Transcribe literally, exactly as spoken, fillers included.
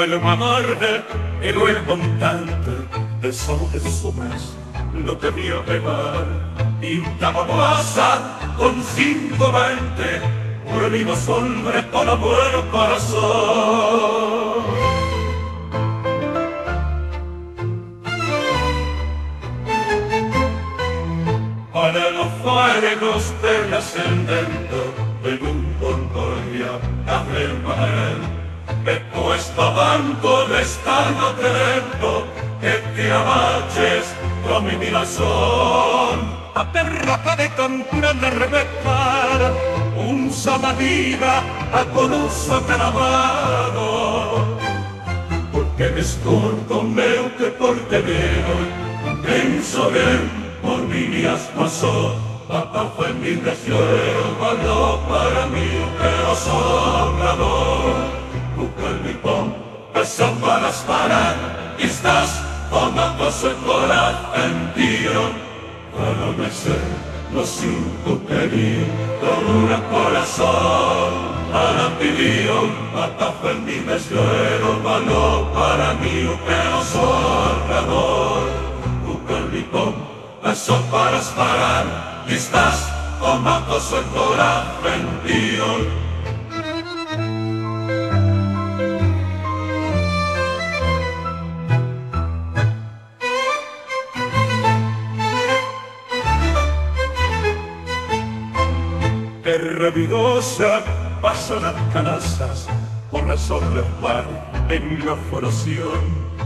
vuelvo a amarte y luego un tanto de sol de sumas no te voy a pegar. Y una babosa con cinco veinte volvimos hombres con amor corazón. Para los fuegos del ascendente del mundo voy a afirmar que tú estando de estado atento que te abaches con mi mirazón. A perra de cantura de rebecar un samadina a conocer grabado porque me escondo meu que por te veo penso bien por mi días pasó, papá fue mi deseo, való para mí que os sobrador. Busca el pipón, eso para parar, y estás tomando su corazón, tío. Para me ser los cinco queridos, con un corazón, para ti Dios, papá fue mi deseo, való para mí que os sobrador. Busca el pipón, eso para parar, y estás tomando su corazón, tío. Terra vidosa pasan las canastas por las obras mar en la floración.